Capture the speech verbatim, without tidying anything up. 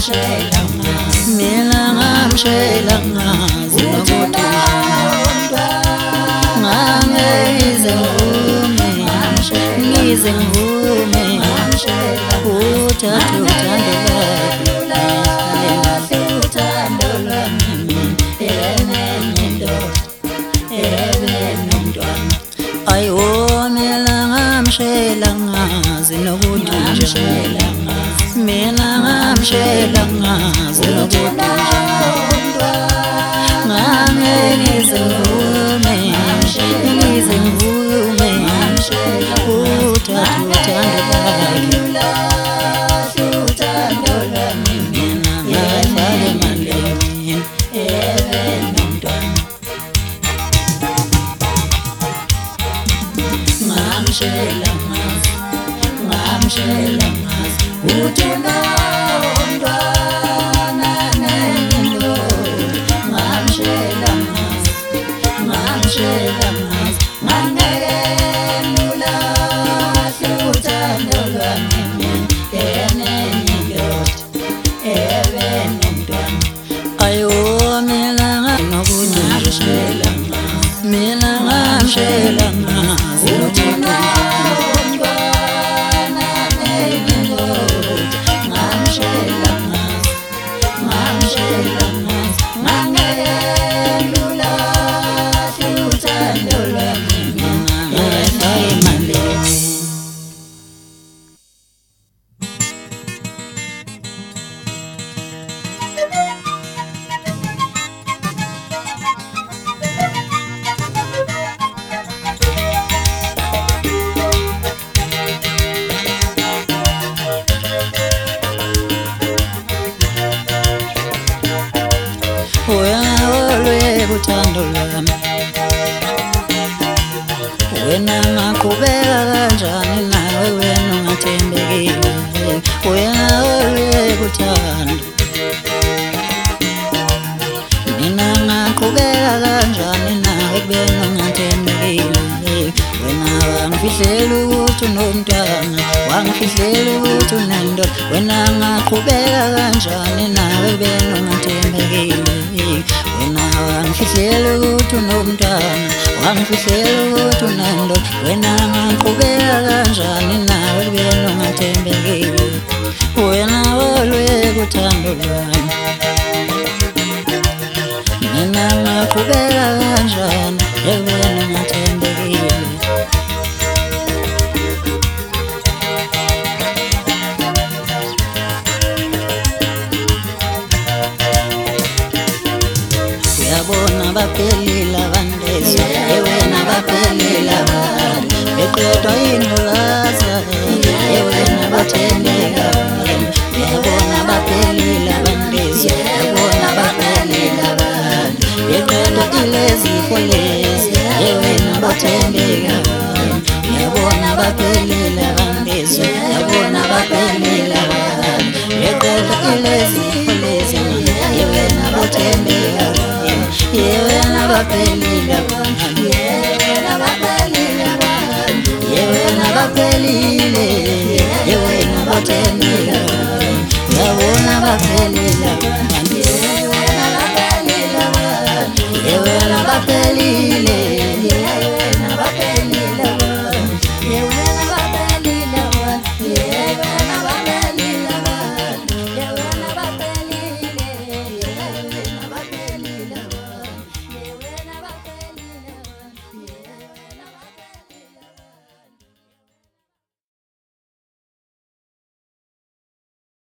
mina ngamshela ngazi nokuthi ngize ngivume ngize ngivume uthathe uthando lwami ayomela ngamshela ngazi nokuthi mina ngamshela ngazi nokuthi ngize ngivume ngize ngivume uthathe uthando lwami mina ngafake emalini ngamshela ngazi ngamshela ngazi uthi nomntwana nento ngamshela ngazi ngamshela ngazi mangelula uthando lwami enendoda ebe nomntwana ayomela nokunyashela mina ngamshela ngazi uthi nomntwana nento ngamshela ngazi ngamshela ngazi mangelula uthando lwami ngafaka emalini wena olwekuthando lwami wena ngaqhubeka kanjani nawe wena ungathembekile wena olwekuthando mina ngaqhubeka kanjani nawe wena ungathembekile wena wangifihlela ukuthi unomntwana wangifihlela ukuthi unendoda wena ngaqhubeka kanjani nawe wena ungathembekile wena wangifihlela ukuthi unomntwana wangifihlela ukuthi unendoda wena ngaqhubeka kanjani nawe wena ungathembekile wena olwekuthando lwami mina ngaqhubeka kanjani wena ungathembekile uyabona baphelile abandezi yewena baphelile abantu beqedwa ingculaza yewena bathembeka uyabona baphelile abandezi uyabona baphelile abantu beqedwa ilezifo lezi yewena bathembeka uyabona baphelile abandezi uyabona baphelile abantu beqedwa ilezifo lezi yewena bathembeka yewena baphelile abantu yewena baphelile abantu yewena baphelile